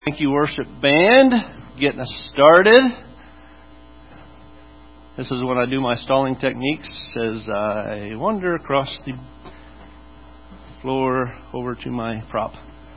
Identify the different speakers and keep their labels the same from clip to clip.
Speaker 1: Thank you, worship band, getting us started. This is when I do my stalling techniques as I wander across the floor over to my prop.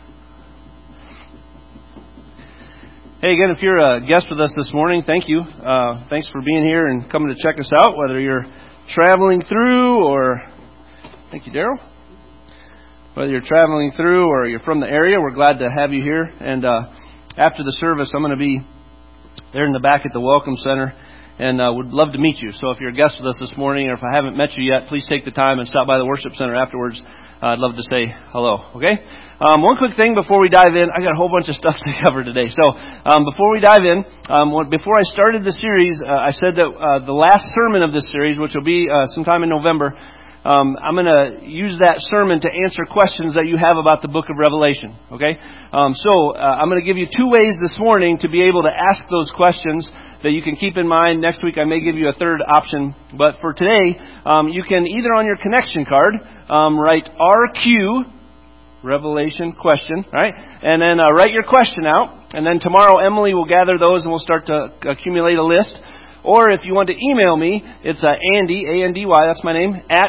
Speaker 1: Hey, again, if you're a guest with us this morning, thank you. Thanks for being here and coming to check us out, whether you're traveling through or... Thank you, Daryl. Whether you're traveling through or you're from the area, we're glad to have you here. And after the service, I'm going to be there in the back at the Welcome Center and would love to meet you. So if you're a guest with us this morning or if I haven't met you yet, please take the time and stop by the Worship Center afterwards. I'd love to say hello, okay? One quick thing before we dive in. I got a whole bunch of stuff to cover today. So before we dive in, before I started the series, I said that the last sermon of this series, which will be sometime in November, I'm going to use that sermon to answer questions that you have about the book of Revelation, okay? So I'm going to give you two ways this morning to be able to ask those questions that you can keep in mind. Next week I may give you a third option. But for today, you can either on your connection card write RQ, Revelation question, right? And then write your question out. And then tomorrow Emily will gather those and we'll start to accumulate a list. Or if you want to email me, it's Andy, A-N-D-Y, that's my name, at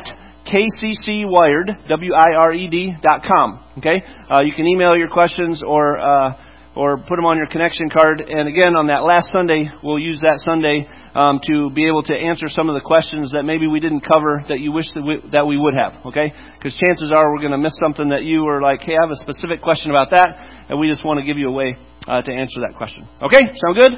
Speaker 1: kccwired, wired.com. Okay? You can email your questions or put them on your connection card. And again, on that last Sunday, we'll use that Sunday to be able to answer some of the questions that maybe we didn't cover that you wish that we would have. Okay? Because chances are we're going to miss something that you were like, hey, I have a specific question about that, and we just want to give you a way to answer that question. Okay? Sound good?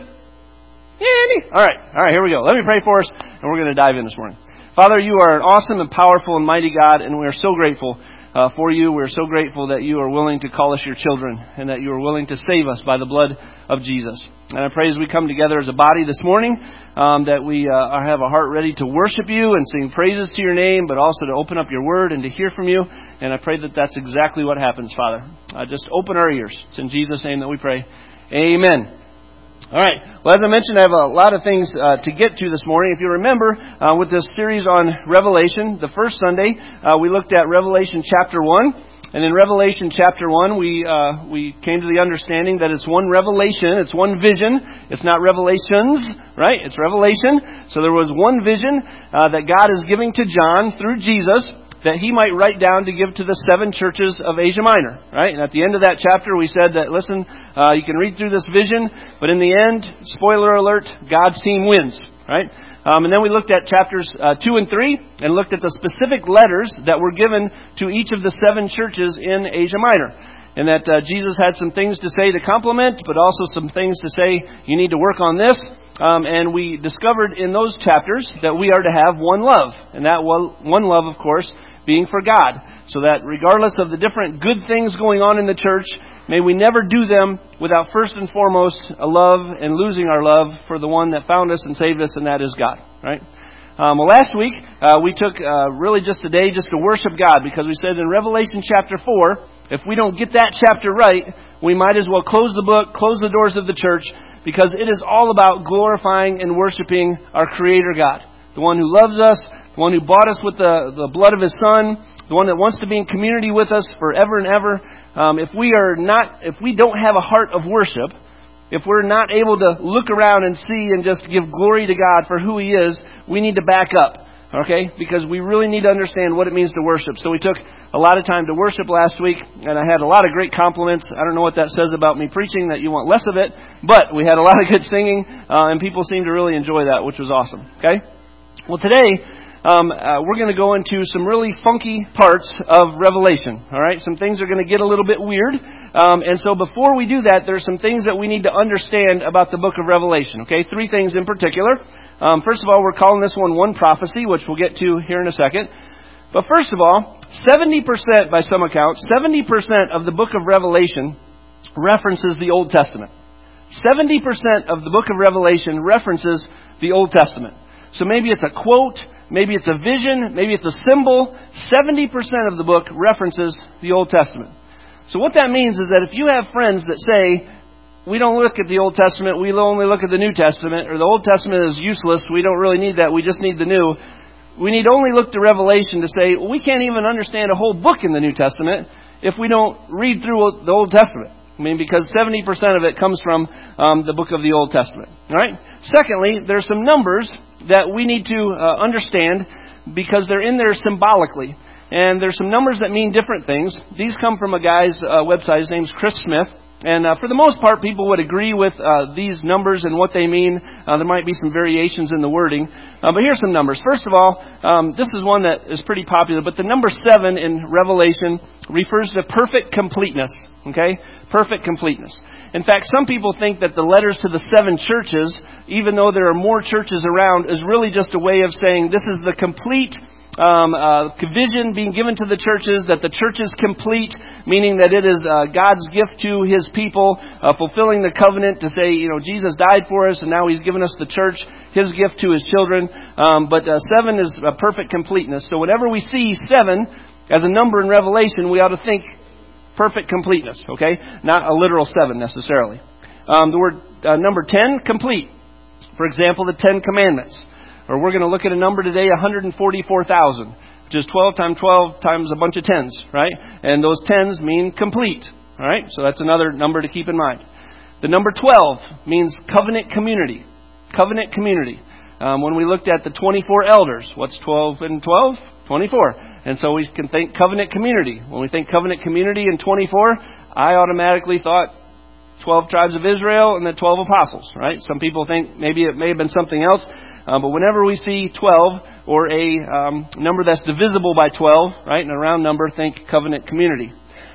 Speaker 1: Yay! All right, here we go. Let me pray for us, and we're going to dive in this morning. Father, you are an awesome and powerful and mighty God, and we are so grateful for you. We're so grateful that you are willing to call us your children, and that you are willing to save us by the blood of Jesus. And I pray as we come together as a body this morning, that we have a heart ready to worship you and sing praises to your name, but also to open up your word and to hear from you. And I pray that that's exactly what happens, Father. Just open our ears. It's in Jesus' name that we pray. Amen. All right. Well, as I mentioned, I have a lot of things to get to this morning. If you remember, with this series on Revelation, the first Sunday, we looked at Revelation chapter 1. And in Revelation chapter 1, we came to the understanding that it's one revelation, it's one vision. It's not revelations, right? It's revelation. So there was one vision that God is giving to John through Jesus, that he might write down to give to the 7 churches of Asia Minor, right? And at the end of that chapter, we said that, listen, you can read through this vision, but in the end, spoiler alert, God's team wins, right? And then we looked at chapters 2 and 3 and looked at the specific letters that were given to each of the 7 churches in Asia Minor. And that Jesus had some things to say to compliment, but also some things to say, you need to work on this. And we discovered in those chapters that we are to have one love. And that one love, of course, being for God. So that regardless of the different good things going on in the church, may we never do them without first and foremost a love and losing our love for the one that found us and saved us, and that is God. Right? Well, last week we took really just a day just to worship God, because we said in Revelation chapter 4, if we don't get that chapter right, we might as well close the book, close the doors of the church, because it is all about glorifying and worshiping our Creator God, the one who loves us, the one who bought us with the blood of His Son, the one that wants to be in community with us forever and ever. If we don't have a heart of worship, if we're not able to look around and see and just give glory to God for who He is, we need to back up, okay? Because we really need to understand what it means to worship. So we took a lot of time to worship last week, and I had a lot of great compliments. I don't know what that says about me preaching, that you want less of it, but we had a lot of good singing, and people seemed to really enjoy that, which was awesome, okay? Well, today, we're going to go into some really funky parts of Revelation. All right, some things are going to get a little bit weird, and so before we do that, there's some things that we need to understand about the book of Revelation. Okay, 3 things in particular. First of all, we're calling this one prophecy, which we'll get to here in a second. But first of all, 70% by some accounts, 70% of the book of Revelation references the Old Testament. 70% of the book of Revelation references the Old Testament. So maybe it's a quote, maybe it's a vision, maybe it's a symbol. 70% of the book references the Old Testament. So what that means is that if you have friends that say, we don't look at the Old Testament, we only look at the New Testament, or the Old Testament is useless, we don't really need that, we just need the New, we need only look to Revelation to say, we can't even understand a whole book in the New Testament if we don't read through the Old Testament. I mean, because 70% of it comes from the book of the Old Testament. All right. Secondly, there's some numbers that we need to understand because they're in there symbolically. And there's some numbers that mean different things. These come from a guy's website. His name's Chris Smith. And for the most part, people would agree with these numbers and what they mean. There might be some variations in the wording. But here's some numbers. First of all, this is one that is pretty popular. But the number 7 in Revelation refers to perfect completeness. Okay? Perfect completeness. In fact, some people think that the letters to the 7 churches, even though there are more churches around, is really just a way of saying this is the complete vision being given to the churches, that the church is complete, meaning that it is God's gift to His people, fulfilling the covenant to say, Jesus died for us and now He's given us the church, His gift to His children. But 7 is a perfect completeness. So whenever we see 7 as a number in Revelation, we ought to think perfect completeness, okay? Not a literal 7 necessarily. The word number 10, complete. For example, the 10 Commandments. Or we're going to look at a number today, 144,000, which is 12 times 12 times a bunch of tens, right? And those tens mean complete, all right? So that's another number to keep in mind. The number 12 means covenant community. Covenant community. When we looked at the 24 elders, what's 12 and 12? 24. And so we can think covenant community. When we think covenant community in 24, I automatically thought 12 tribes of Israel and the 12 apostles, right? Some people think maybe it may have been something else. But whenever we see 12 or a number that's divisible by 12, right, and a round number, think covenant community.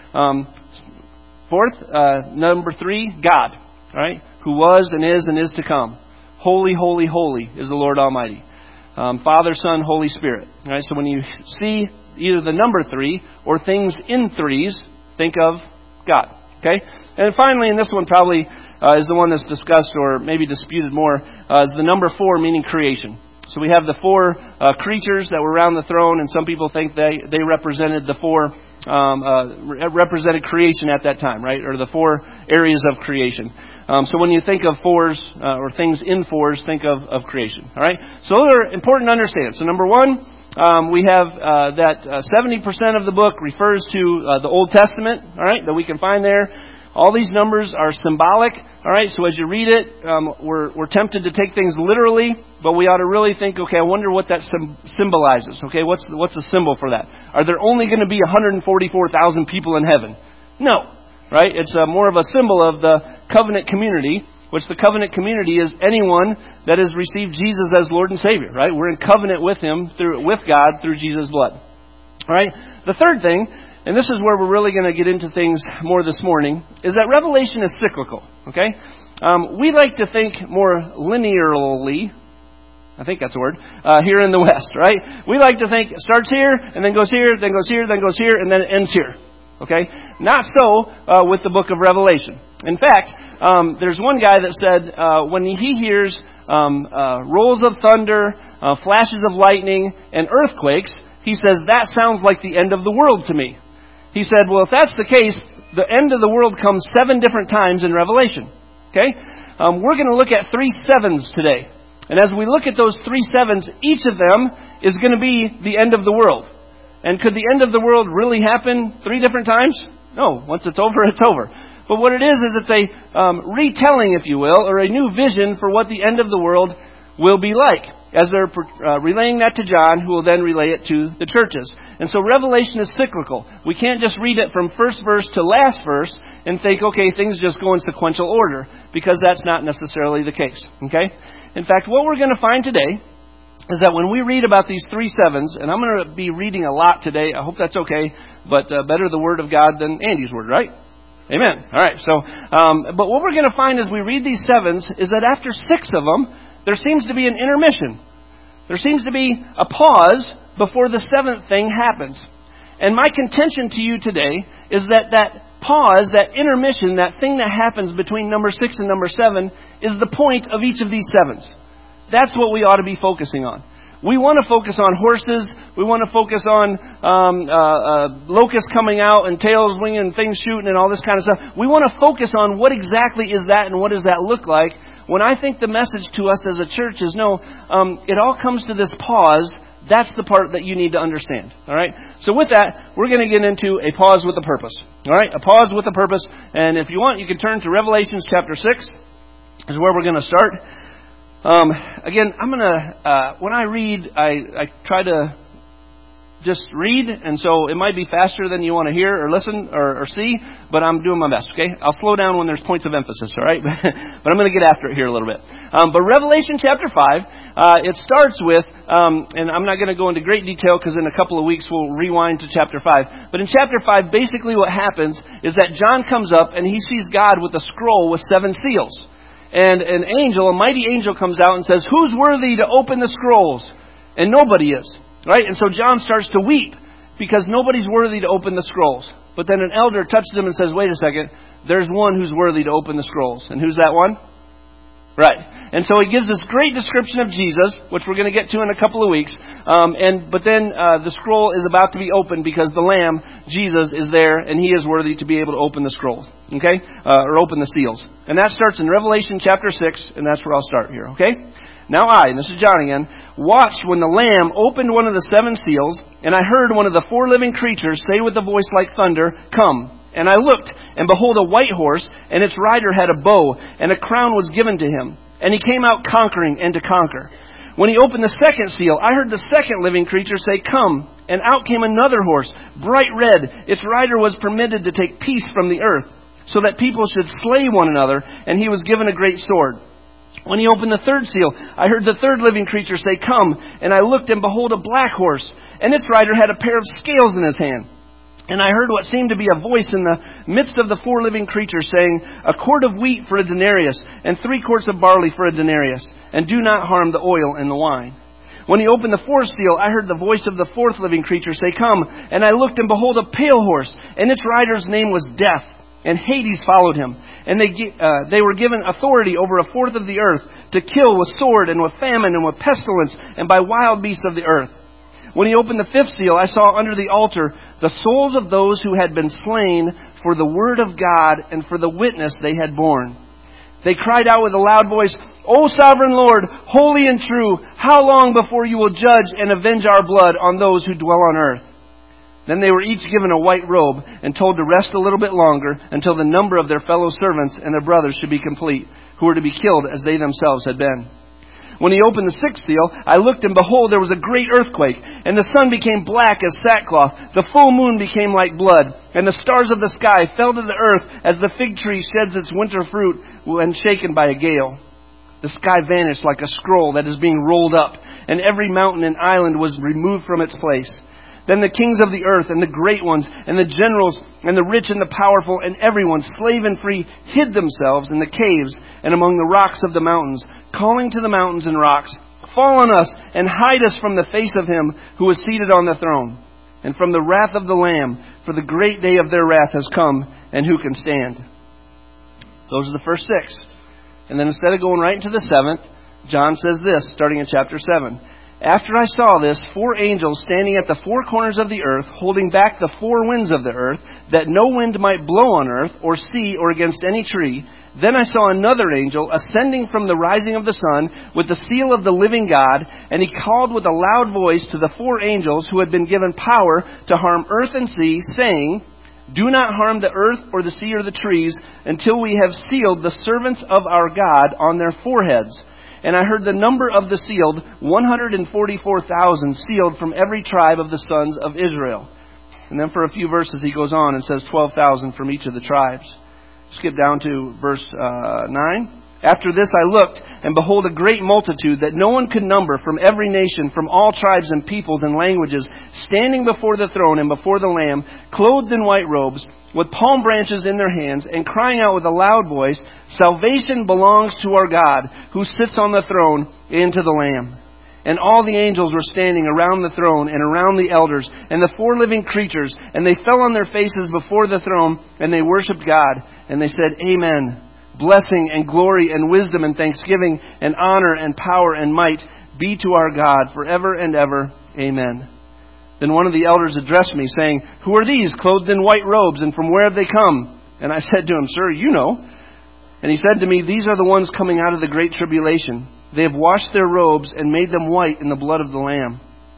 Speaker 1: Fourth, number 3, God, right, who was and is to come. Holy, holy, holy is the Lord Almighty. Father, Son, Holy Spirit. Right, so when you see either the number 3 or things in threes, think of God. Okay, and finally, and this one probably is the one that's discussed or maybe disputed more, is the number 4, meaning creation. So we have the 4 creatures that were around the throne, and some people think they represented the 4, represented creation at that time, right? Or the 4 areas of creation. So when you think of 4s, or things in 4s, think of creation. All right? So those are important to understand. So number 1, we have that 70% of the book refers to the Old Testament, all right, that we can find there. All these numbers are symbolic, all right? So as you read it, we're tempted to take things literally, but we ought to really think, okay, I wonder what that symbolizes. Okay, what's the symbol for that? Are there only going to be 144,000 people in heaven? No, right? It's more of a symbol of the covenant community, which the covenant community is anyone that has received Jesus as Lord and Savior, right? We're in covenant with Him, with God, through Jesus' blood. All right? The third thing, and this is where we're really going to get into things more this morning, is that Revelation is cyclical, okay? We like to think more linearly, I think that's a word, here in the West, right? We like to think it starts here, and then goes here, then goes here, then goes here, and then it ends here, okay? Not so with the book of Revelation. In fact, there's one guy that said when he hears rolls of thunder, flashes of lightning, and earthquakes, he says, that sounds like the end of the world to me. He said, well, if that's the case, the end of the world comes 7 different times in Revelation. Okay? We're going to look at 3 7s today. And as we look at those 3 7s, each of them is going to be the end of the world. And could the end of the world really happen 3 different times? No. Once it's over, it's over. But what it is it's a retelling, if you will, or a new vision for what the end of the world will be like, as they're relaying that to John, who will then relay it to the churches. And so Revelation is cyclical. We can't just read it from first verse to last verse and think, okay, things just go in sequential order, because that's not necessarily the case. Okay? In fact, what we're going to find today is that when we read about these 3 7s, and I'm going to be reading a lot today, I hope that's okay, but better the Word of God than Andy's Word, right? Amen. All right. So, but what we're going to find as we read these 7s is that after 6 of them, there seems to be an intermission. There seems to be a pause before the 7th thing happens. And my contention to you today is that pause, that intermission, that thing that happens between number 6 and number 7 is the point of each of these 7s. That's what we ought to be focusing on. We want to focus on horses. We want to focus on locusts coming out and tails winging and things shooting and all this kind of stuff. We want to focus on what exactly is that and what does that look like. When I think the message to us as a church is, no, it all comes to this pause That's the part that you need to understand. All right? So with that, we're going to get into a pause with a purpose. All right? A pause with a purpose. And if you want, you can turn to Revelations chapter 6 is where we're going to start. Again, I'm going to, when I read, I try to just read, and so it might be faster than you want to hear or listen or see, but I'm doing my best, okay? I'll slow down when there's points of emphasis, all right? But I'm going to get after it here a little bit. But Revelation chapter 5, it starts with, and I'm not going to go into great detail because in a couple of weeks we'll rewind to chapter 5. But in chapter 5, basically what happens is that John comes up and he sees God with a scroll with 7 seals. And an angel, a mighty angel, comes out and says, "Who's worthy to open the scrolls?" And nobody is. Right? And so John starts to weep because nobody's worthy to open the scrolls. But then an elder touches him and says, "Wait a second, there's one who's worthy to open the scrolls." And who's that one? Right. And so he gives this great description of Jesus, which we're going to get to in a couple of weeks. But then the scroll is about to be opened because the Lamb, Jesus, is there and he is worthy to be able to open the scrolls. Okay? Or open the seals. And that starts in Revelation chapter 6, and that's where I'll start here. Okay? "Now I," and this is John again, "watched when the Lamb opened one of the 7 seals, and I heard one of the 4 living creatures say with a voice like thunder, 'Come.' And I looked, and behold, a white horse, and its rider had a bow, and a crown was given to him. And he came out conquering and to conquer. When he opened the 2nd seal, I heard the 2nd living creature say, 'Come.' And out came another horse, bright red. Its rider was permitted to take peace from the earth, so that people should slay one another, and he was given a great sword. When he opened the 3rd seal, I heard the 3rd living creature say, 'Come.' And I looked, and behold, a black horse, and its rider had a pair of scales in his hand. And I heard what seemed to be a voice in the midst of the 4 living creatures saying, 'A quart of wheat for a denarius, and 3 quarts of barley for a denarius, and do not harm the oil and the wine.' When he opened the 4th seal, I heard the voice of the 4th living creature say, 'Come.' And I looked, and behold, a pale horse, and its rider's name was Death. And Hades followed him. And they were given authority over 1/4 of the earth to kill with sword and with famine and with pestilence and by wild beasts of the earth. When he opened the 5th seal, I saw under the altar the souls of those who had been slain for the word of God and for the witness they had borne. They cried out with a loud voice, 'O sovereign Lord, holy and true, how long before you will judge and avenge our blood on those who dwell on earth?' Then they were each given a white robe and told to rest a little bit longer until the number of their fellow servants and their brothers should be complete, who were to be killed as they themselves had been. When he opened the 6th seal, I looked, and behold, there was a great earthquake, and the sun became black as sackcloth, the full moon became like blood, and the stars of the sky fell to the earth as the fig tree sheds its winter fruit when shaken by a gale. The sky vanished like a scroll that is being rolled up, and every mountain and island was removed from its place. Then the kings of the earth and the great ones and the generals and the rich and the powerful and everyone, slave and free, hid themselves in the caves and among the rocks of the mountains, calling to the mountains and rocks, 'Fall on us and hide us from the face of him who is seated on the throne and from the wrath of the Lamb, for the great day of their wrath has come, and who can stand?'" Those are the first 6. And then instead of going right into the 7th, John says this, starting in chapter 7. "After I saw this, 4 angels standing at the 4 corners of the earth, holding back the 4 winds of the earth, that no wind might blow on earth, or sea, or against any tree. Then I saw another angel ascending from the rising of the sun with the seal of the living God, and he called with a loud voice to the 4 angels who had been given power to harm earth and sea, saying, 'Do not harm the earth or the sea or the trees until we have sealed the servants of our God on their foreheads.' And I heard the number of the sealed, 144,000 sealed from every tribe of the sons of Israel." And then for a few verses he goes on and says 12,000 from each of the tribes. Skip down to verse 9. "After this I looked, and behold, a great multitude that no one could number, from every nation, from all tribes and peoples and languages, standing before the throne and before the Lamb, clothed in white robes, with palm branches in their hands, and crying out with a loud voice, 'Salvation belongs to our God, who sits on the throne, and to the Lamb.' And all the angels were standing around the throne and around the elders and the 4 living creatures, and they fell on their faces before the throne, and they worshipped God, and they said, 'Amen. Blessing and glory and wisdom and thanksgiving and honor and power and might be to our God forever and ever. Amen.' Then one of the elders addressed me, saying, 'Who are these, clothed in white robes, and from where have they come?' And I said to him, 'Sir, you know.' And he said to me, 'These are the ones coming out of the great tribulation. They have washed their robes and made them white in the blood of the Lamb.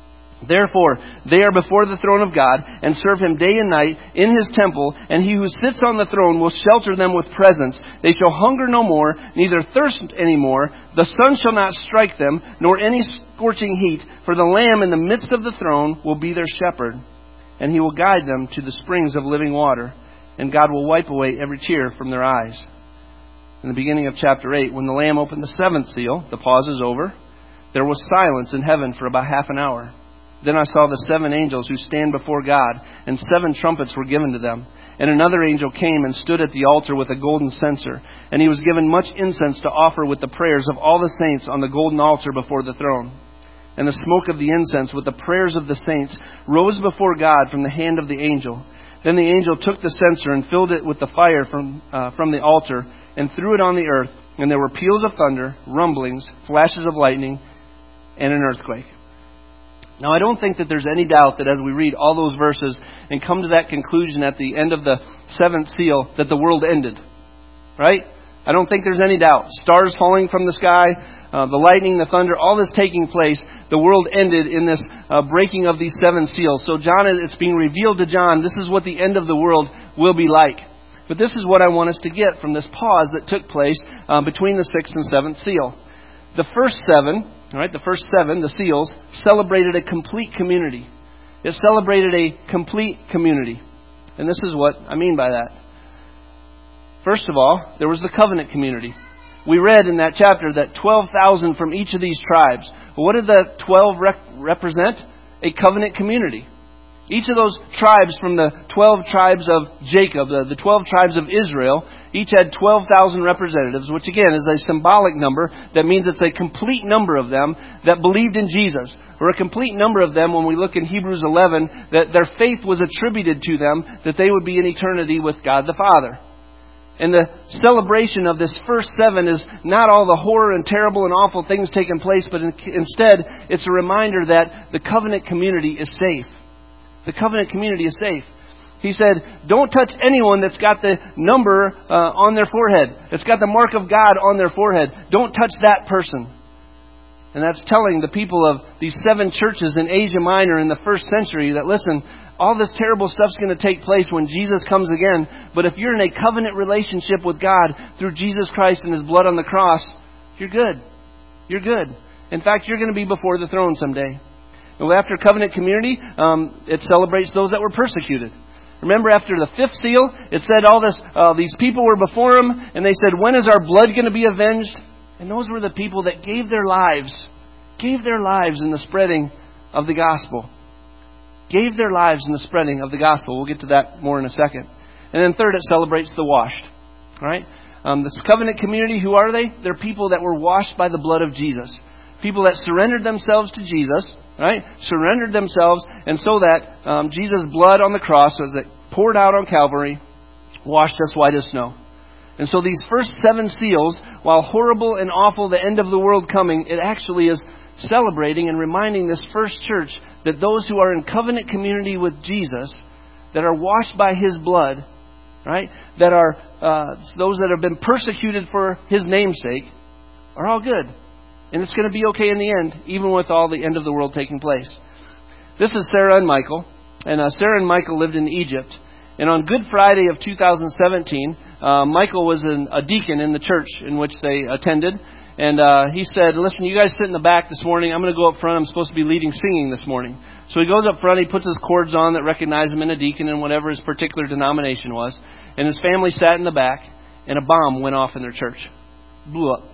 Speaker 1: Therefore, they are before the throne of God and serve Him day and night in His temple, and He who sits on the throne will shelter them with presents. They shall hunger no more, neither thirst any more. The sun shall not strike them, nor any scorching heat, for the Lamb in the midst of the throne will be their shepherd, and He will guide them to the springs of living water, and God will wipe away every tear from their eyes. In the beginning of chapter 8, when the Lamb opened the seventh seal, the pause is over, there was silence in heaven for about half an hour. Then I saw the 7 angels who stand before God, and 7 trumpets were given to them. And another angel came and stood at the altar with a golden censer, and he was given much incense to offer with the prayers of all the saints on the golden altar before the throne. And the smoke of the incense with the prayers of the saints rose before God from the hand of the angel. Then the angel took the censer and filled it with the fire from the altar and threw it on the earth. And there were peals of thunder, rumblings, flashes of lightning, and an earthquake. Now, I don't think that there's any doubt that as we read all those verses and come to that conclusion at the end of the 7th seal, that the world ended. Right? I don't think there's any doubt. Stars falling from the sky, the lightning, the thunder, all this taking place, the world ended in this breaking of these 7 seals. So it's being revealed to John, this is what the end of the world will be like. But this is what I want us to get from this pause that took place between the 6th and 7th seal. The first 7, the seals, celebrated a complete community. It celebrated a complete community. And this is what I mean by that. First of all, there was the covenant community. We read in that chapter that 12,000 from each of these tribes. Well, what did the 12 represent? A covenant community. Each of those tribes from the 12 tribes of Jacob, the 12 tribes of Israel, each had 12,000 representatives, which again is a symbolic number. That means it's a complete number of them that believed in Jesus. Or a complete number of them, when we look in Hebrews 11, that their faith was attributed to them, that they would be in eternity with God the Father. And the celebration of this first 7 is not all the horror and terrible and awful things taking place, but instead it's a reminder that the covenant community is safe. The covenant community is safe. He said, don't touch anyone that's got the number on their forehead. That's got the mark of God on their forehead. Don't touch that person. And that's telling the people of these 7 churches in Asia Minor in the first century that, listen, all this terrible stuff's going to take place when Jesus comes again. But if you're in a covenant relationship with God through Jesus Christ and His blood on the cross, you're good. You're good. In fact, you're going to be before the throne someday. And after covenant community, it celebrates those that were persecuted. Remember, after the 5th seal, it said these people were before Him, and they said, when is our blood going to be avenged? And those were the people that gave their lives in the spreading of the gospel. Gave their lives in the spreading of the gospel. We'll get to that more in a second. And then third, it celebrates the washed. All right? This covenant community, who are they? They're people that were washed by the blood of Jesus. People that surrendered themselves to Jesus. Right? Surrendered themselves, and so that Jesus' blood on the cross, as it poured out on Calvary, washed us white as snow. And so these first 7 seals, while horrible and awful, the end of the world coming, it actually is celebrating and reminding this first church that those who are in covenant community with Jesus, that are washed by His blood, right? That are those that have been persecuted for His name's sake, are all good. And it's going to be okay in the end, even with all the end of the world taking place. This is Sarah and Michael. And Sarah and Michael lived in Egypt. And on Good Friday of 2017, Michael was a deacon in the church in which they attended. And he said, listen, you guys sit in the back this morning. I'm going to go up front. I'm supposed to be leading singing this morning. So he goes up front. He puts his cords on that recognize him in a deacon and whatever his particular denomination was. And his family sat in the back. And a bomb went off in their church. Blew up.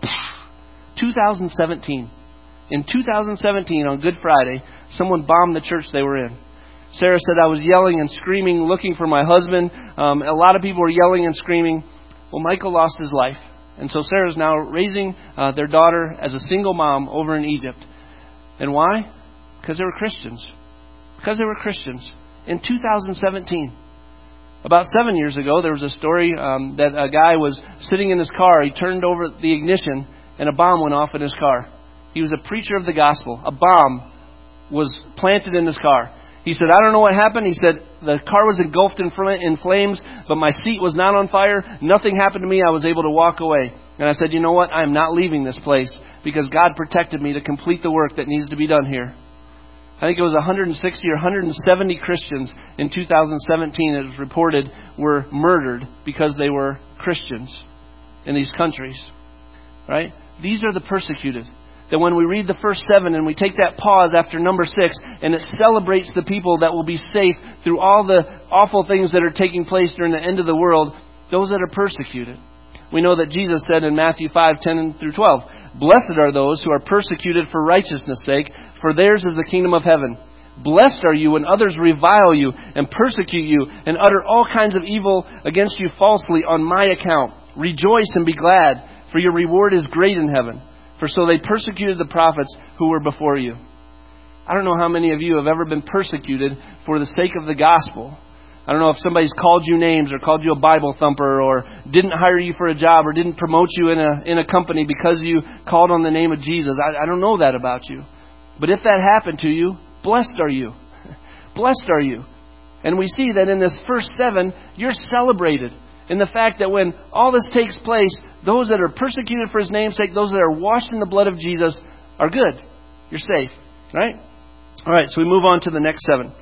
Speaker 1: 2017. In 2017, on Good Friday, someone bombed the church they were in. Sarah said, I was yelling and screaming, looking for my husband. A lot of people were yelling and screaming. Well, Michael lost his life. And so Sarah's now raising their daughter as a single mom over in Egypt. And why? Because they were Christians. Because they were Christians. In 2017. About 7 years ago, there was a story that a guy was sitting in his car. He turned over the ignition and a bomb went off in his car. He was a preacher of the gospel. A bomb was planted in his car. He said, I don't know what happened. He said, the car was engulfed in flames, but my seat was not on fire. Nothing happened to me. I was able to walk away. And I said, you know what? I am not leaving this place because God protected me to complete the work that needs to be done here. I think it was 160 or 170 Christians in 2017, it was reported, were murdered because they were Christians in these countries. Right? These are the persecuted. That when we read the first 7 and we take that pause after number 6 and it celebrates the people that will be safe through all the awful things that are taking place during the end of the world, those that are persecuted. We know that Jesus said in Matthew 5:10 through 12, "Blessed are those who are persecuted for righteousness' sake, for theirs is the kingdom of heaven. Blessed are you when others revile you and persecute you and utter all kinds of evil against you falsely on my account. Rejoice and be glad, for your reward is great in heaven. For so they persecuted the prophets who were before you." I don't know how many of you have ever been persecuted for the sake of the gospel. I don't know if somebody's called you names or called you a Bible thumper or didn't hire you for a job or didn't promote you in a company because you called on the name of Jesus. I don't know that about you. But if that happened to you, blessed are you. Blessed are you. And we see that in this first 7, you're celebrated in the fact that when all this takes place, those that are persecuted for His name's sake, those that are washed in the blood of Jesus, are good. You're safe. Right? All right, so we move on to the next 7.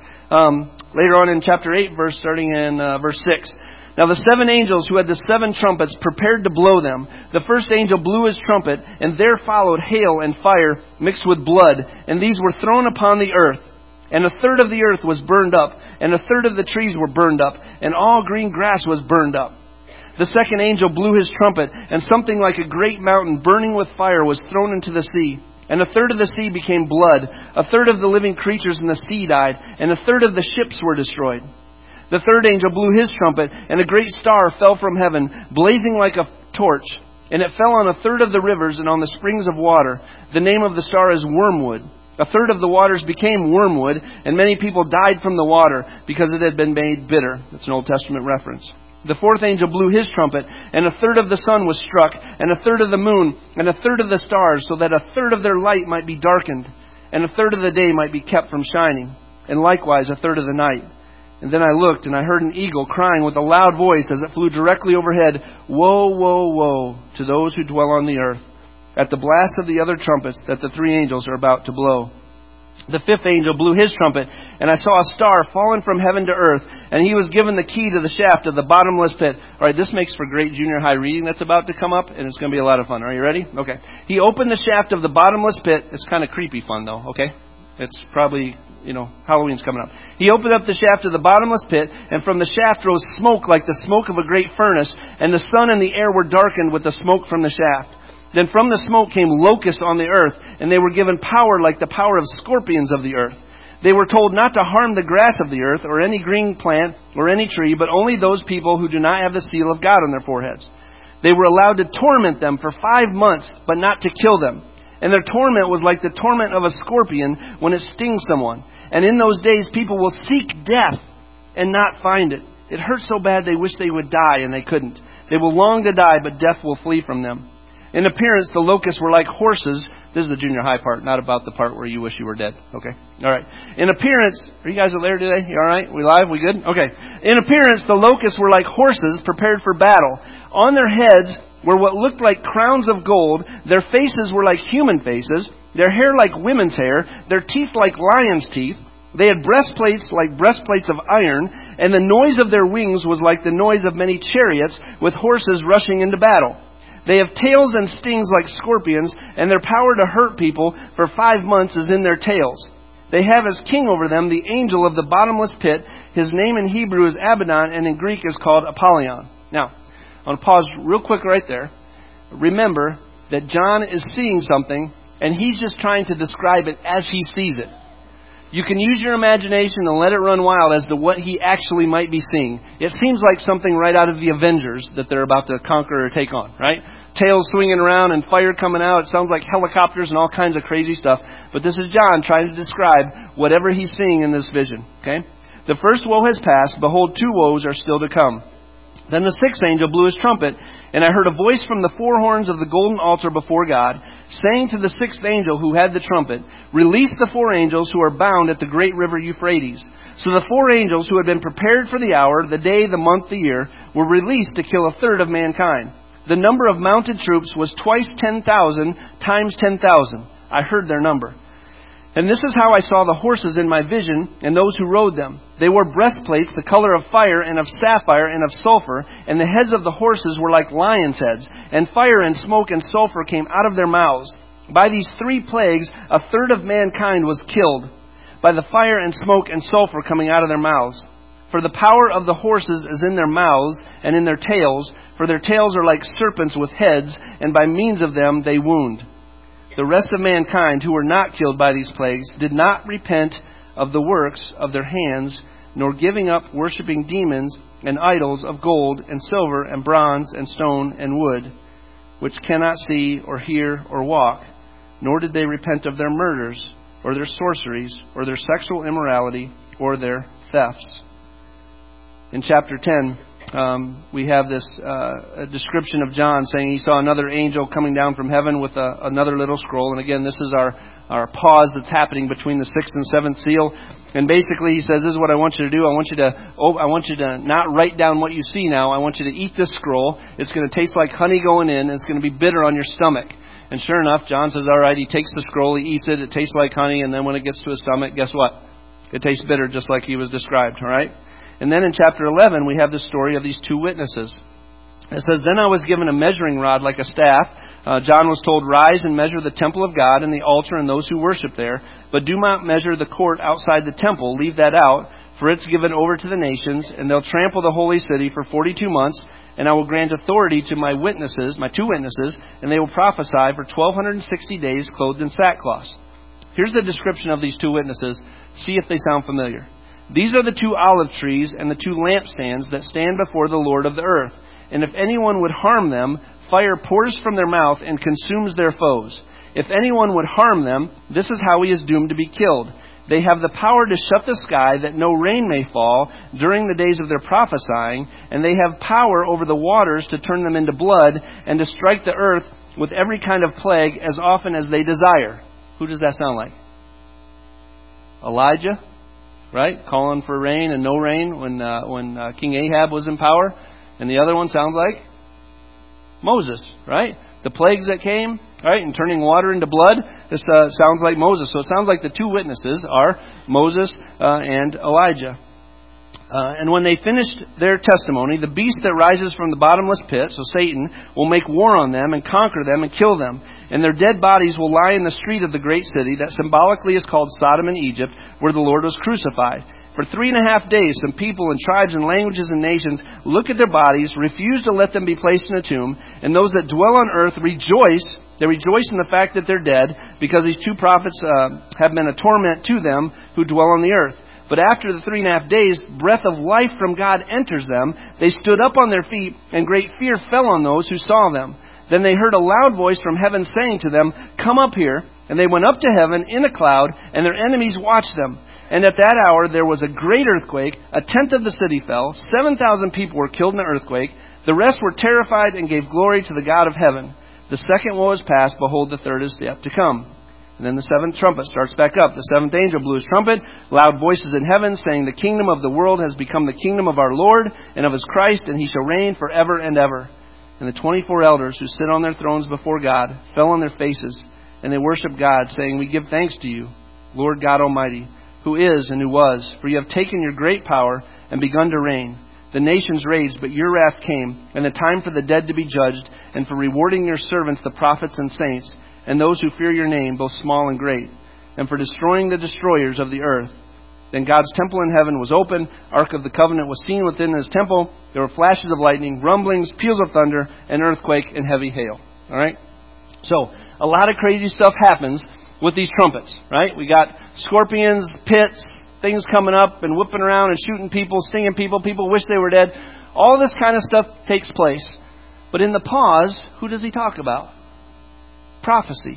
Speaker 1: Later on in chapter 8, starting in verse 6. "Now the 7 angels who had the 7 trumpets prepared to blow them. The first angel blew his trumpet, and there followed hail and fire mixed with blood, and these were thrown upon the earth. And 1/3 of the earth was burned up, and 1/3 of the trees were burned up, and all green grass was burned up. The second angel blew his trumpet, and something like a great mountain burning with fire was thrown into the sea. And 1/3 of the sea became blood. 1/3 of the living creatures in the sea died, and 1/3 of the ships were destroyed. The third angel blew his trumpet, and a great star fell from heaven, blazing like a torch. And it fell on 1/3 of the rivers and on the springs of water. The name of the star is Wormwood. 1/3 of the waters became wormwood, and many people died from the water because it had been made bitter." That's an Old Testament reference. The fourth angel blew his trumpet, and 1/3 of the sun was struck, and 1/3 of the moon, and 1/3 of the stars, so that 1/3 of their light might be darkened, and 1/3 of the day might be kept from shining, and likewise 1/3 of the night. And then I looked, and I heard an eagle crying with a loud voice as it flew directly overhead, "Woe, woe, woe to those who dwell on the earth, at the blast of the other trumpets that the 3 angels are about to blow." The fifth angel blew his trumpet, and I saw a star fallen from heaven to earth, and he was given the key to the shaft of the bottomless pit. All right, this makes for great junior high reading that's about to come up, and it's going to be a lot of fun. Are you ready? Okay. "He opened the shaft of the bottomless pit." It's kind of creepy fun, though, okay? It's probably, Halloween's coming up. "He opened up the shaft of the bottomless pit, and from the shaft rose smoke like the smoke of a great furnace, and the sun and the air were darkened with the smoke from the shaft. Then from the smoke came locusts on the earth, and they were given power like the power of scorpions of the earth. They were told not to harm the grass of the earth, or any green plant, or any tree, but only those people who do not have the seal of God on their foreheads. They were allowed to torment them for 5 months, but not to kill them. And their torment was like the torment of a scorpion when it stings someone. And in those days people will seek death and not find it. It hurts so bad they wish they would die, and they couldn't. They will long to die, but death will flee from them. In appearance, the locusts were like horses." This is the junior high part, not about the part where you wish you were dead. Okay? All right. "In appearance," are you guys there today? You all right? We live? We good? Okay. "In appearance, the locusts were like horses prepared for battle. On their heads were what looked like crowns of gold. Their faces were like human faces. Their hair like women's hair. Their teeth like lions' teeth. They had breastplates like breastplates of iron. And the noise of their wings was like the noise of many chariots with horses rushing into battle. They have tails and stings like scorpions, and their power to hurt people for 5 months is in their tails. They have as king over them the angel of the bottomless pit. His name in Hebrew is Abaddon, and in Greek is called Apollyon." Now, I want to pause real quick right there. Remember that John is seeing something, and he's just trying to describe it as he sees it. You can use your imagination and let it run wild as to what he actually might be seeing. It seems like something right out of the Avengers that they're about to conquer or take on, right? Tails swinging around and fire coming out. It sounds like helicopters and all kinds of crazy stuff. But this is John trying to describe whatever he's seeing in this vision, okay? "The first woe has passed. Behold, 2 woes are still to come. Then the sixth angel blew his trumpet, and I heard a voice from the 4 horns of the golden altar before God, saying to the sixth angel who had the trumpet, 'Release the 4 angels who are bound at the great river Euphrates.' So the 4 angels who had been prepared for the hour, the day, the month, the year, were released to kill 1/3 of mankind. The number of mounted troops was twice 10,000 times 10,000. I heard their number. And this is how I saw the horses in my vision and those who rode them. They wore breastplates the color of fire and of sapphire and of sulfur, and the heads of the horses were like lions' heads, and fire and smoke and sulfur came out of their mouths. By these 3 plagues, a third of mankind was killed, by the fire and smoke and sulfur coming out of their mouths. For the power of the horses is in their mouths and in their tails, for their tails are like serpents with heads, and by means of them they wound. The rest of mankind who were not killed by these plagues did not repent of the works of their hands, nor giving up worshipping demons and idols of gold and silver and bronze and stone and wood, which cannot see or hear or walk, nor did they repent of their murders or their sorceries or their sexual immorality or their thefts. In chapter 10, we have this description of John saying he saw another angel coming down from heaven with another little scroll. And again, this is our pause that's happening between the 6th and 7th seal. And basically he says, this is what I want you to do. I want you to not write down what you see now. I want you to eat this scroll. It's going to taste like honey going in. And it's going to be bitter on your stomach. And sure enough, John says, all right, he takes the scroll, he eats it. It tastes like honey. And then when it gets to his stomach, guess what? It tastes bitter just like he was described. All right. And then in chapter 11, we have the story of these 2 witnesses. It says, then I was given a measuring rod like a staff. John was told, rise and measure the temple of God and the altar and those who worship there. But do not measure the court outside the temple. Leave that out, for it's given over to the nations, and they'll trample the holy city for 42 months. And I will grant authority to my witnesses, my 2 witnesses, and they will prophesy for 1,260 days clothed in sackcloth. Here's the description of these 2 witnesses. See if they sound familiar. These are the 2 olive trees and the 2 lampstands that stand before the Lord of the earth. And if anyone would harm them, fire pours from their mouth and consumes their foes. If anyone would harm them, this is how he is doomed to be killed. They have the power to shut the sky that no rain may fall during the days of their prophesying, and they have power over the waters to turn them into blood and to strike the earth with every kind of plague as often as they desire. Who does that sound like? Elijah? Right? Calling for rain and no rain when King Ahab was in power. And the other one sounds like Moses, right? The plagues that came, right? And turning water into blood. This sounds like Moses. So it sounds like the 2 witnesses are Moses and Elijah. And when they finished their testimony, the beast that rises from the bottomless pit, so Satan, will make war on them and conquer them and kill them. And their dead bodies will lie in the street of the great city that symbolically is called Sodom and Egypt, where the Lord was crucified. For 3.5 days, some people and tribes and languages and nations look at their bodies, refuse to let them be placed in a tomb, and those that dwell on earth rejoice. They rejoice in the fact that they're dead, because these 2 prophets have been a torment to them who dwell on the earth. But after the 3.5 days, breath of life from God enters them. They stood up on their feet, and great fear fell on those who saw them. Then they heard a loud voice from heaven saying to them, come up here. And they went up to heaven in a cloud, and their enemies watched them. And at that hour there was a great earthquake. 1/10 of the city fell. 7,000 people were killed in the earthquake. The rest were terrified and gave glory to the God of heaven. The second woe is past. Behold, the third is yet to come. And then the 7th trumpet starts back up. The 7th angel blew his trumpet. Loud voices in heaven saying, the kingdom of the world has become the kingdom of our Lord and of his Christ, and he shall reign forever and ever. And the 24 elders who sit on their thrones before God fell on their faces, and they worshiped God, saying, we give thanks to you, Lord God Almighty, who is and who was, for you have taken your great power and begun to reign. The nations raged, but your wrath came, and the time for the dead to be judged, and for rewarding your servants, the prophets and saints, and those who fear your name, both small and great, and for destroying the destroyers of the earth. Then God's temple in heaven was open. Ark of the Covenant was seen within his temple. There were flashes of lightning, rumblings, peals of thunder, an earthquake, and heavy hail. All right? So, a lot of crazy stuff happens with these trumpets, right? We got scorpions, pits, things coming up and whipping around and shooting people, stinging people. People wish they were dead. All this kind of stuff takes place. But in the pause, who does he talk about? Prophecy.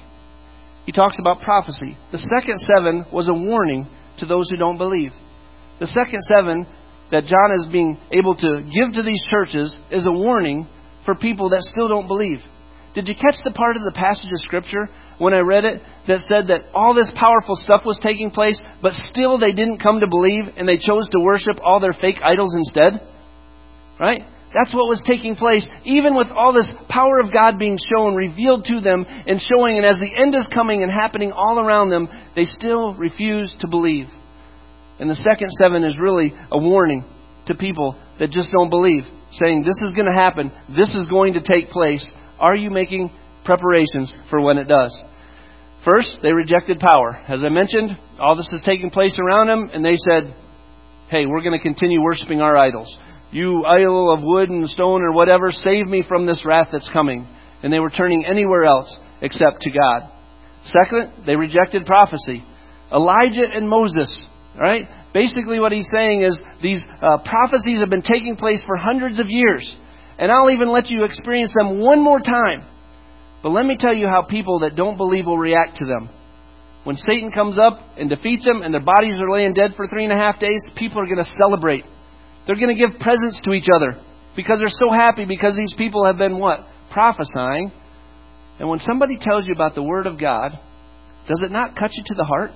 Speaker 1: He talks about prophecy. The second 7 was a warning to those who don't believe. The second 7 that John is being able to give to these churches is a warning for people that still don't believe. Did you catch the part of the passage of Scripture when I read it that said that all this powerful stuff was taking place, but still they didn't come to believe and they chose to worship all their fake idols instead? Right? That's what was taking place. Even with all this power of God being shown, revealed to them, and showing, and as the end is coming and happening all around them, they still refuse to believe. And the second 7 is really a warning to people that just don't believe, saying, this is going to happen. This is going to take place. Are you making preparations for when it does? First, they rejected power. As I mentioned, all this is taking place around them, and they said, hey, we're going to continue worshiping our idols. You idol of wood and stone or whatever, save me from this wrath that's coming. And they were turning anywhere else except to God. Second, they rejected prophecy. Elijah and Moses, right? Basically what he's saying is these prophecies have been taking place for hundreds of years. And I'll even let you experience them one more time. But let me tell you how people that don't believe will react to them. When Satan comes up and defeats them and their bodies are laying dead for 3.5 days, people are going to celebrate. They're going to give presents to each other because they're so happy because these people have been what? Prophesying. And when somebody tells you about the Word of God, does it not cut you to the heart?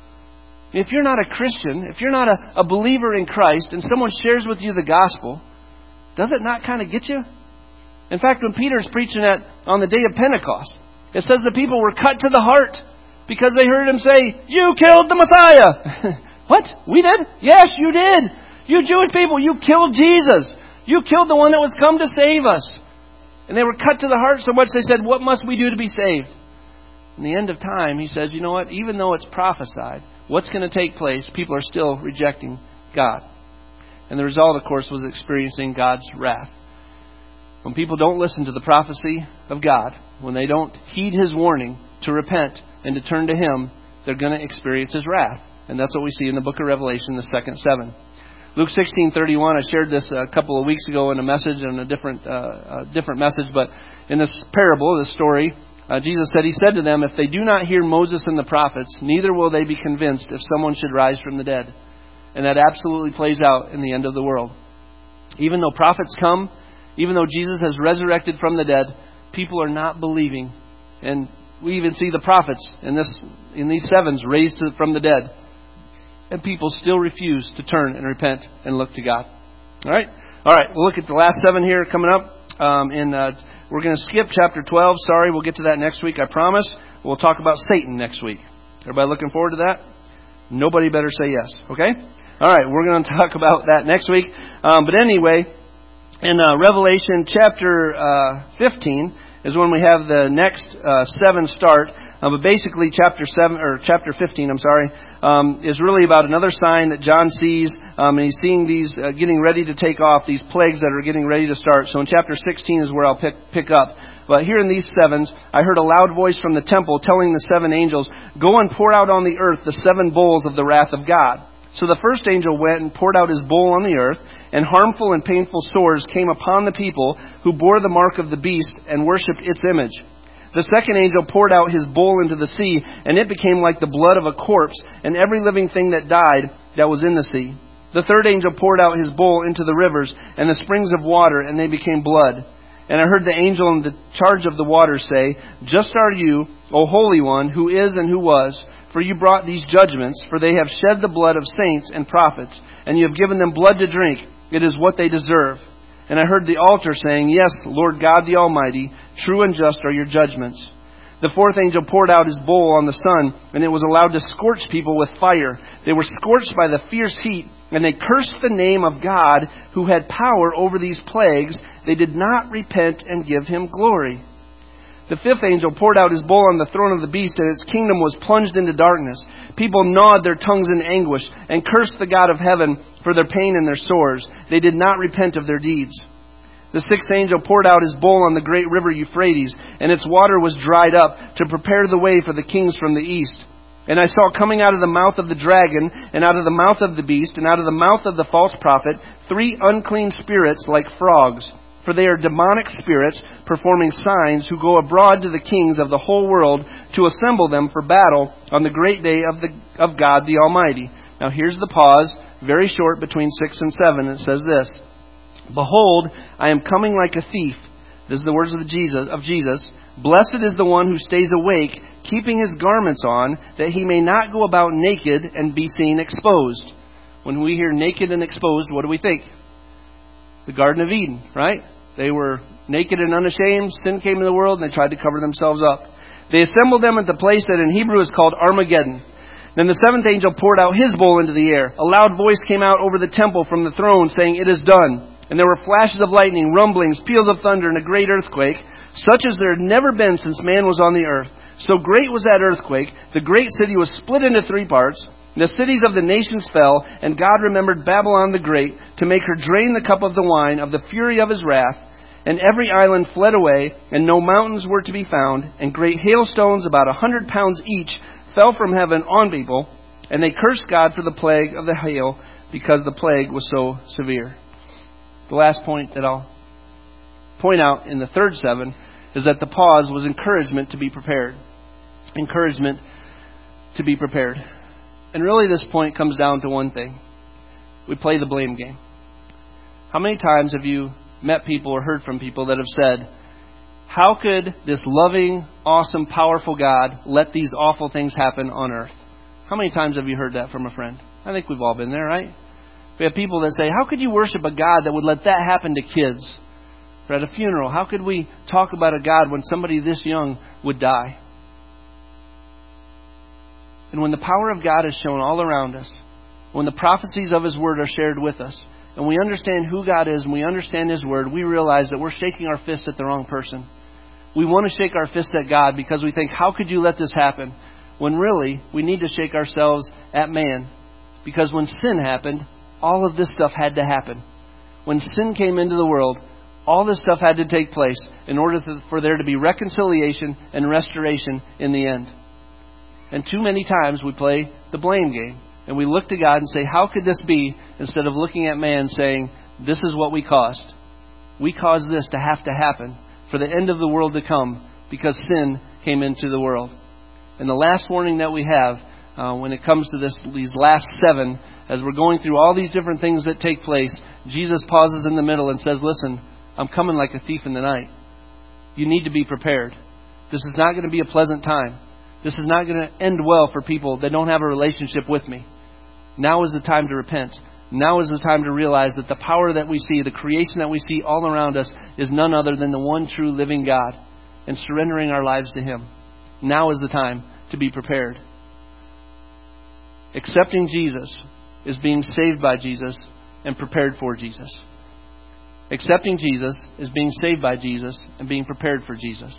Speaker 1: If you're not a Christian, if you're not a believer in Christ, and someone shares with you the gospel, does it not kind of get you? In fact, when Peter's preaching on the day of Pentecost, it says the people were cut to the heart because they heard him say, you killed the Messiah. What? We did? Yes, you did. You Jewish people, you killed Jesus. You killed the one that was come to save us. And they were cut to the heart so much they said, what must we do to be saved? In the end of time, he says, you know what? Even though it's prophesied, what's going to take place? People are still rejecting God. And the result, of course, was experiencing God's wrath. When people don't listen to the prophecy of God, when they don't heed His warning to repent and to turn to Him, they're going to experience His wrath. And that's what we see in the book of Revelation, the second 7. Luke 16:31, I shared this a couple of weeks ago in a message, and a different message, but in this parable, this story, Jesus said, He said to them, if they do not hear Moses and the prophets, neither will they be convinced if someone should rise from the dead. And that absolutely plays out in the end of the world. Even though prophets come, even though Jesus has resurrected from the dead, people are not believing. And we even see the prophets in these 7s raised from the dead. And people still refuse to turn and repent and look to God. All right, we'll look at the last 7 here coming up. We're going to skip chapter 12. Sorry, we'll get to that next week, I promise. We'll talk about Satan next week. Everybody looking forward to that? Nobody better say yes, okay? All right, we're going to talk about that next week. But anyway, in Revelation chapter 15 is when we have the next 7 start. But basically, chapter 15, is really about another sign that John sees, and he's seeing these getting ready to take off, these plagues that are getting ready to start. So in chapter 16 is where I'll pick up. But here in these 7s, I heard a loud voice from the temple telling the 7 angels, go and pour out on the earth the 7 bowls of the wrath of God. So the first angel went and poured out his bowl on the earth, and harmful and painful sores came upon the people who bore the mark of the beast and worshipped its image. The second angel poured out his bowl into the sea, and it became like the blood of a corpse, and every living thing that died that was in the sea. The third angel poured out his bowl into the rivers and the springs of water, and they became blood. And I heard the angel in the charge of the waters say, just are you, O Holy One, who is and who was, for you brought these judgments, for they have shed the blood of saints and prophets, and you have given them blood to drink. It is what they deserve. And I heard the altar saying, yes, Lord God the Almighty, true and just are your judgments. The fourth angel poured out his bowl on the sun, and it was allowed to scorch people with fire. They were scorched by the fierce heat, and they cursed the name of God who had power over these plagues. They did not repent and give Him glory. The fifth angel poured out his bowl on the throne of the beast, and its kingdom was plunged into darkness. People gnawed their tongues in anguish and cursed the God of heaven for their pain and their sores. They did not repent of their deeds. The sixth angel poured out his bowl on the great river Euphrates, and its water was dried up to prepare the way for the kings from the east. And I saw coming out of the mouth of the dragon, and out of the mouth of the beast, and out of the mouth of the false prophet, 3 unclean spirits like frogs. For they are demonic spirits performing signs who go abroad to the kings of the whole world to assemble them for battle on the great day of God the Almighty. Now here's the pause, very short between 6 and 7. It says this, behold, I am coming like a thief. This is the words of Jesus. Blessed is the one who stays awake, keeping his garments on, that he may not go about naked and be seen exposed. When we hear naked and exposed, what do we think? The Garden of Eden, right? They were naked and unashamed. Sin came into the world and they tried to cover themselves up. They assembled them at the place that in Hebrew is called Armageddon. Then the seventh angel poured out his bowl into the air. A loud voice came out over the temple from the throne saying, "It is done." And there were flashes of lightning, rumblings, peals of thunder, and a great earthquake, such as there had never been since man was on the earth. So great was that earthquake, the great city was split into 3 parts. The cities of the nations fell, and God remembered Babylon the Great to make her drain the cup of the wine of the fury of his wrath. And every island fled away, and no mountains were to be found, and great hailstones, about 100 pounds each, fell from heaven on people, and they cursed God for the plague of the hail, because the plague was so severe. The last point that I'll point out in the third 7 is that the pause was encouragement to be prepared. Encouragement to be prepared. And really this point comes down to one thing. We play the blame game. How many times have you met people or heard from people that have said, how could this loving, awesome, powerful God let these awful things happen on earth? How many times have you heard that from a friend? I think we've all been there, right? We have people that say, how could you worship a God that would let that happen to kids? Or at a funeral, how could we talk about a God when somebody this young would die? And when the power of God is shown all around us, when the prophecies of His Word are shared with us, and we understand who God is and we understand His Word, we realize that we're shaking our fist at the wrong person. We want to shake our fist at God because we think, how could you let this happen? When really, we need to shake ourselves at man. Because when sin happened, all of this stuff had to happen. When sin came into the world, all this stuff had to take place in order for there to be reconciliation and restoration in the end. And too many times we play the blame game. And we look to God and say, how could this be? Instead of looking at man saying, this is what we caused. We caused this to have to happen for the end of the world to come because sin came into the world. And the last warning that we have when it comes to these last 7, as we're going through all these different things that take place, Jesus pauses in the middle and says, listen, I'm coming like a thief in the night. You need to be prepared. This is not going to be a pleasant time. This is not going to end well for people that don't have a relationship with me. Now is the time to repent. Now is the time to realize that the power that we see, the creation that we see all around us, is none other than the one true living God, and surrendering our lives to Him. Now is the time to be prepared. Accepting Jesus is being saved by Jesus and prepared for Jesus. Accepting Jesus is being saved by Jesus and being prepared for Jesus.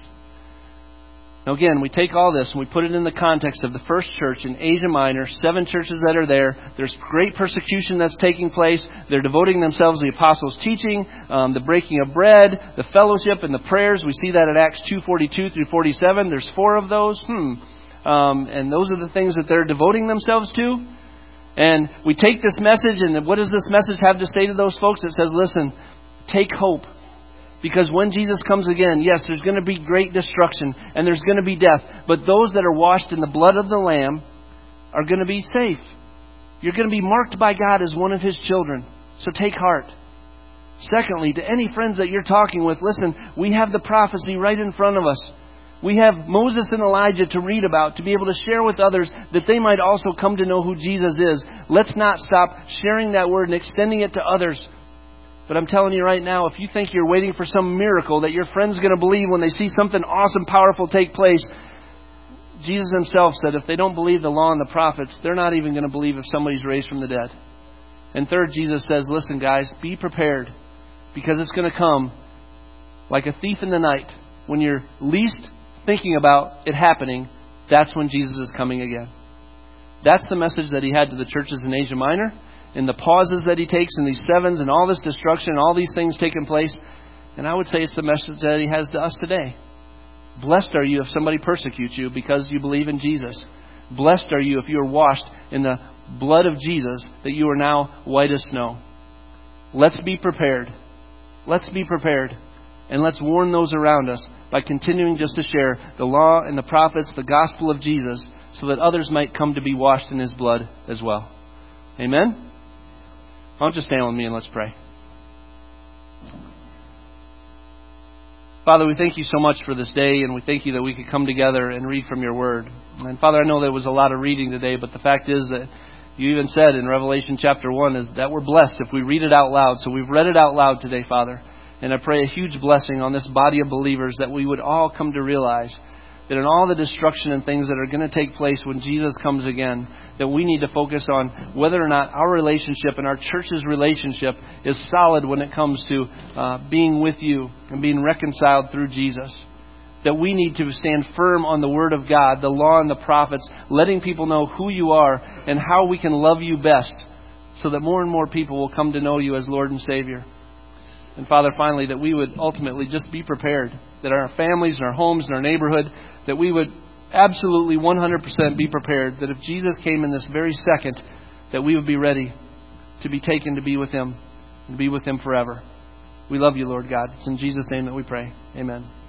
Speaker 1: Now again, we take all this and we put it in the context of the first church in Asia Minor, 7 churches that are there. There's great persecution that's taking place. They're devoting themselves to the apostles' teaching, the breaking of bread, the fellowship, and the prayers. We see that in Acts 2:42 through 47. There's 4 of those. And those are the things that they're devoting themselves to. And we take this message, and what does this message have to say to those folks? It says, listen, take hope. Because when Jesus comes again, yes, there's going to be great destruction and there's going to be death. But those that are washed in the blood of the Lamb are going to be safe. You're going to be marked by God as one of His children. So take heart. Secondly, to any friends that you're talking with, listen, we have the prophecy right in front of us. We have Moses and Elijah to read about, to be able to share with others that they might also come to know who Jesus is. Let's not stop sharing that word and extending it to others. But I'm telling you right now, if you think you're waiting for some miracle that your friend's going to believe when they see something awesome, powerful take place, Jesus Himself said if they don't believe the law and the prophets, they're not even going to believe if somebody's raised from the dead. And third, Jesus says, listen guys, be prepared, because it's going to come like a thief in the night. When you're least thinking about it happening, that's when Jesus is coming again. That's the message that He had to the churches in Asia Minor. In the pauses that He takes in these 7s and all this destruction, all these things taking place. And I would say it's the message that He has to us today. Blessed are you if somebody persecutes you because you believe in Jesus. Blessed are you if you are washed in the blood of Jesus, that you are now white as snow. Let's be prepared. Let's be prepared. And let's warn those around us by continuing just to share the law and the prophets, the gospel of Jesus, so that others might come to be washed in His blood as well. Amen? Why don't you stand with me and let's pray. Father, we thank You so much for this day, and we thank You that we could come together and read from Your Word. And Father, I know there was a lot of reading today, but the fact is that You even said in Revelation chapter 1 is that we're blessed if we read it out loud. So we've read it out loud today, Father. And I pray a huge blessing on this body of believers that we would all come to realize that in all the destruction and things that are going to take place when Jesus comes again, that we need to focus on whether or not our relationship and our church's relationship is solid when it comes to being with you and being reconciled through Jesus. That we need to stand firm on the Word of God, the law and the prophets, letting people know who you are and how we can love you best so that more and more people will come to know you as Lord and Savior. And Father, finally, that we would ultimately just be prepared, that our families and our homes and our neighborhood, that we would absolutely 100% be prepared, that if Jesus came in this very second, that we would be ready to be taken to be with Him and be with Him forever. We love you, Lord God. It's in Jesus' name that we pray. Amen.